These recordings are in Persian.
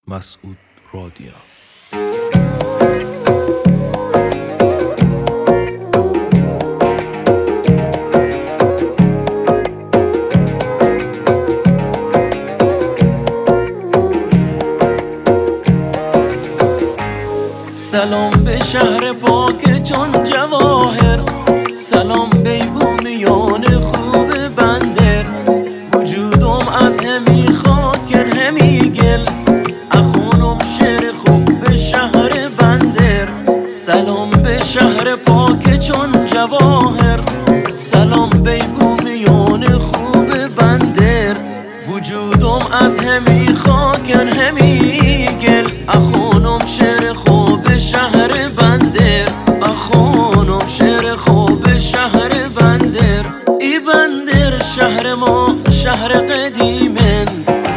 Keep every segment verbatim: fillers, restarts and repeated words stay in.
مسعود رادیا. سلام به شهر پاک چون جواهر، سلام به بومیان خوب بندر. وجودم از همی خاکن همی گل، اخونم شعر خوب به شهر بندر. سلام به شهر پاک چون جواهر، سلام به بومیان خوب بندر. وجودم از همی خاکن همی گل، اخونم شعر خوب شهر بندر. اخونم شعر خوب شهر بندر. ای بندر شهر ما شهر قدیمن،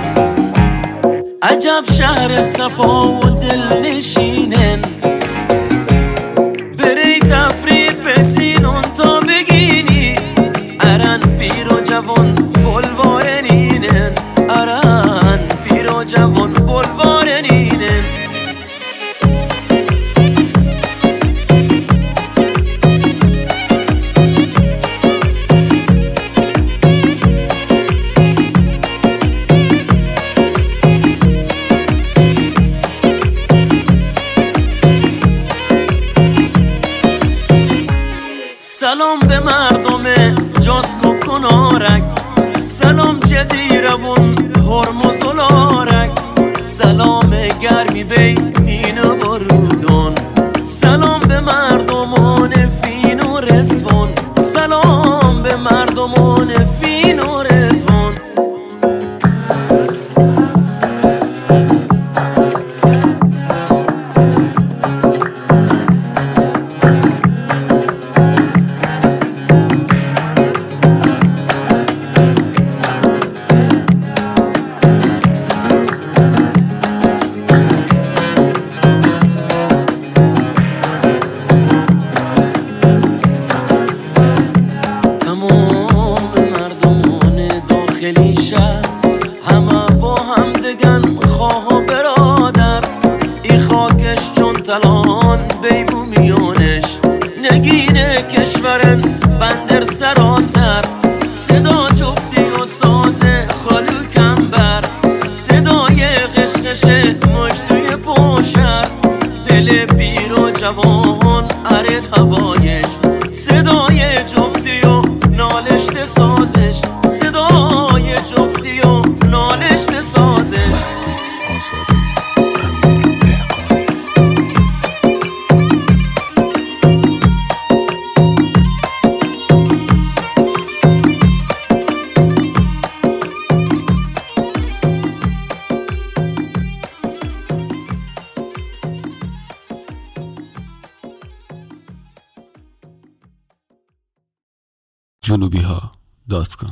عجب شهر صفا و دل نشینن. بری تفریح پسینون تا بگینی، ارن پیر و جوان بلوارنینن. ارن پیر و جوان بلوارنینن. سلام به مردم جاسکو کنارک، سلام جزیرون هرمز و لارک. سلام گرمی بین و رودون، سلام به مردمان فین و رزوان. سلام به مردمان فین و رزوان. همه با هم دگن خواه و برادر. ای خاکش چون تلان بیبومیانش، نگینه کشورن بندر سراسر. صدا جفتی و ساز خالو کمبر، صدای قشقش مجدوی پوشر. دل پیر و جوان ارد هوایش، صدای جفتی و نالشت سازش. صدای جفتی و نالشت سازش. جنوبی ها دات کام